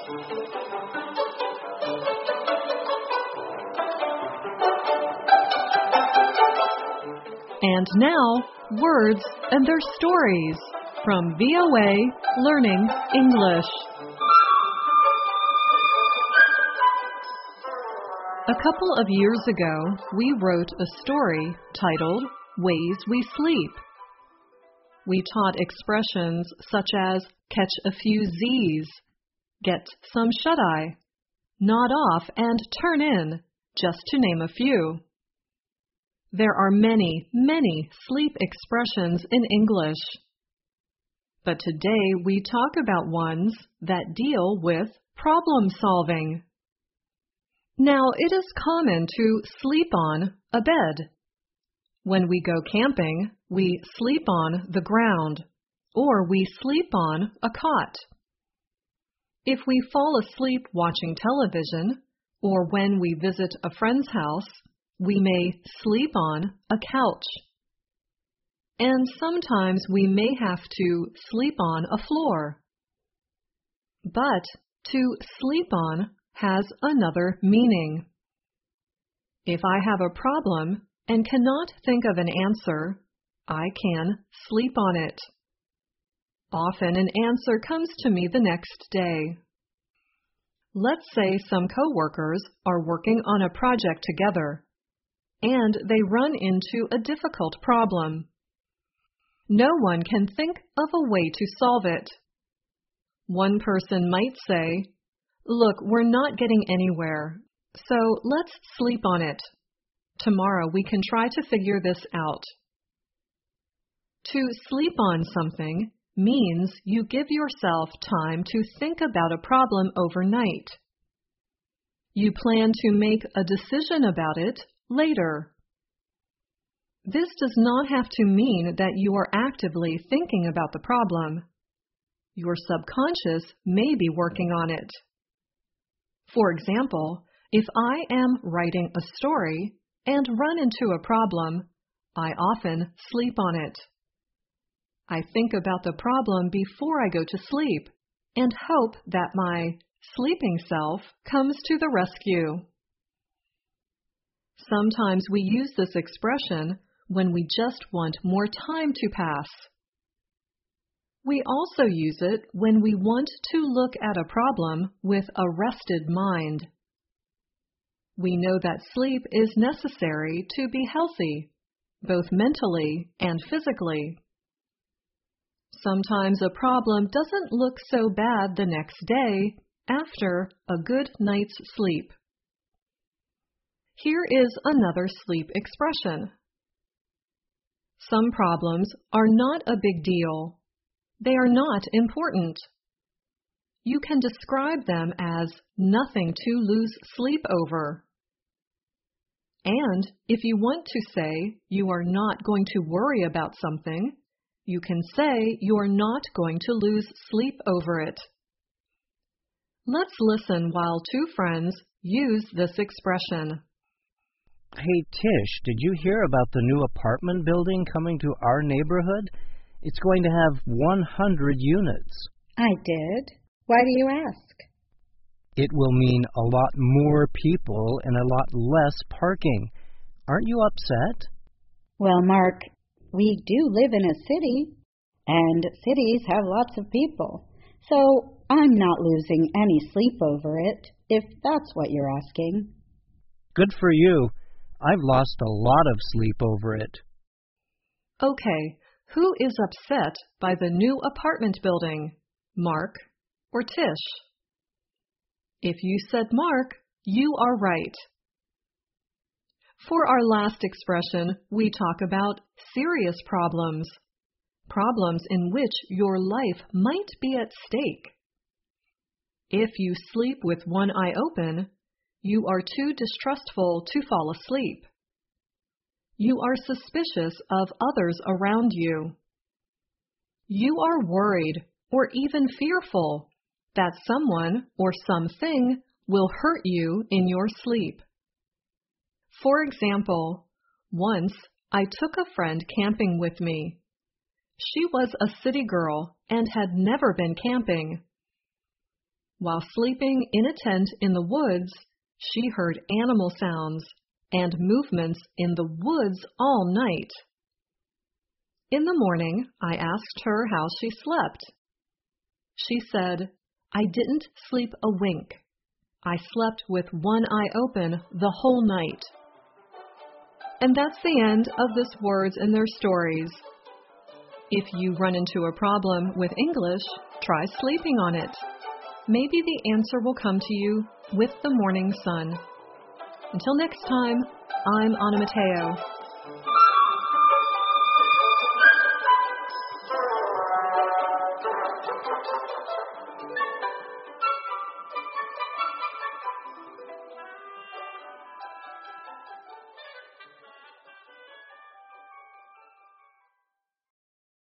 And now, words and their stories from VOA Learning English. A couple of years ago, we wrote a story titled Ways We Sleep. We taught expressions such as catch a few Z's, get some shut-eye, nod off and turn in, just to name a few. There are many, many sleep expressions in English. But today we talk about ones that deal with problem solving. Now, it is common to sleep on a bed. When we go camping, we sleep on the ground, or we sleep on a cot. If we fall asleep watching television, or when we visit a friend's house, we may sleep on a couch. And sometimes we may have to sleep on a floor. But to sleep on has another meaning. If I have a problem and cannot think of an answer, I can sleep on it. Often an answer comes to me the next day. Let's say some coworkers are working on a project together, and they run into a difficult problem. No one can think of a way to solve it. One person might say, "Look, we're not getting anywhere, so let's sleep on it. Tomorrow we can try to figure this out." To sleep on something means you give yourself time to think about a problem overnight. You plan to make a decision about it later. This does not have to mean that you are actively thinking about the problem. Your subconscious may be working on it. For example, if I am writing a story and run into a problem, I often sleep on it. I think about the problem before I go to sleep and hope that my sleeping self comes to the rescue. Sometimes we use this expression when we just want more time to pass. We also use it when we want to look at a problem with a rested mind. We know that sleep is necessary to be healthy, both mentally and physically. Sometimes a problem doesn't look so bad the next day after a good night's sleep. Here is another sleep expression. Some problems are not a big deal. They are not important. You can describe them as nothing to lose sleep over. And if you want to say you are not going to worry about something, you can say you are not going to lose sleep over it. Let's listen while two friends use this expression. Hey, Tish, did you hear about the new apartment building coming to our neighborhood? It's going to have 100 units. I did. Why do you ask? It will mean a lot more people and a lot less parking. Aren't you upset? Well, Mark, we do live in a city, and cities have lots of people. So I'm not losing any sleep over it, if that's what you're asking. Good for you. I've lost a lot of sleep over it. Okay, who is upset by the new apartment building, Mark or Tish? If you said Mark, you are right. For our last expression, we talk about serious problems, problems in which your life might be at stake. If you sleep with one eye open, you are too distrustful to fall asleep. You are suspicious of others around you. You are worried or even fearful that someone or something will hurt you in your sleep. For example, once I took a friend camping with me. She was a city girl and had never been camping. While sleeping in a tent in the woods, she heard animal sounds and movements in the woods all night. In the morning, I asked her how she slept. She said, "I didn't sleep a wink. I slept with one eye open the whole night." And that's the end of this Words and Their Stories. If you run into a problem with English, try sleeping on it. Maybe the answer will come to you with the morning sun. Until next time, I'm Anna Mateo.